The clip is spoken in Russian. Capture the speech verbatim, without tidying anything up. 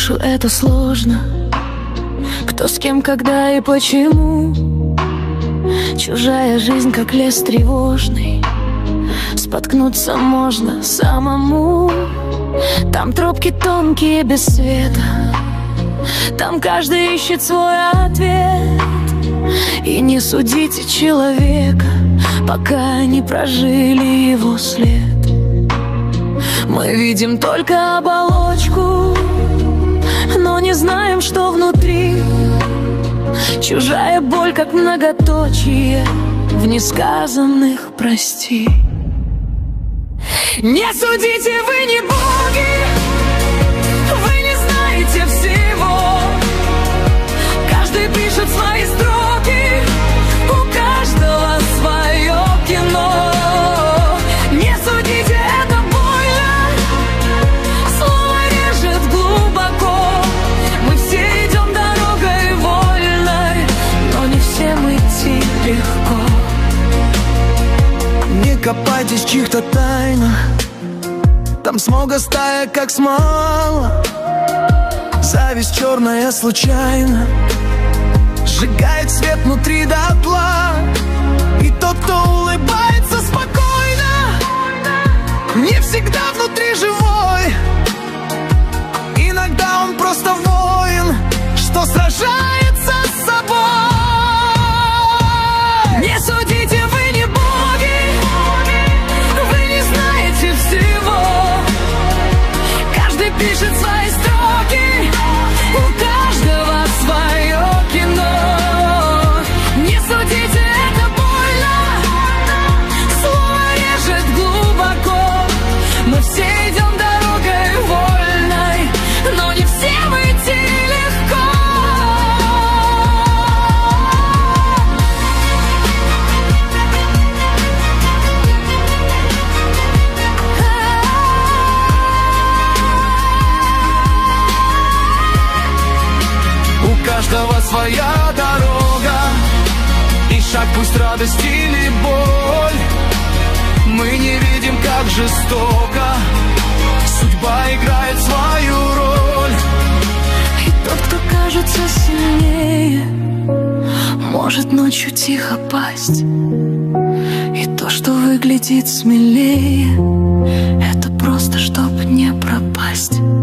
слышу, это сложно. Кто с кем, когда и почему. Чужая жизнь, как лес тревожный. Споткнуться можно самому. Там тропки тонкие, без света. Там каждый ищет свой ответ. И не судите человека, пока не прожили его след. Мы видим только оболочку, но не знаем, что внутри. Чужая боль, как многоточие в несказанных «прости». Не судите, вы не боги, вы не знаете всего. Каждый пишет свои строки, у каждого свое кино. Не судите, это больно, слово режет глубоко. Мы все идем дорогой вольной, но не всем идти легко. Не копайтесь в чьих-то тайнах, там смога стая, как смола. Зависть черная случайно сжигает свет внутри дотла. И тот, кто улыбается спокойно, не всегда внутри живой. Иногда он просто воин, что сражается с собой. Не судите, вы не боги, вы не знаете всего. Каждый пишет свои строки, у каждого свое кино. Не судите, это больно, слово режет глубоко. Мы все идем дорогой вольной, но не всем идти легко. У каждого своя дорога, и шаг пусть радость или боль. Мы не видим, как жестоко судьба играет свою роль. И тот, кто кажется сильнее, может ночью тихо пасть. И то, что выглядит смелее, это просто чтоб не пропасть.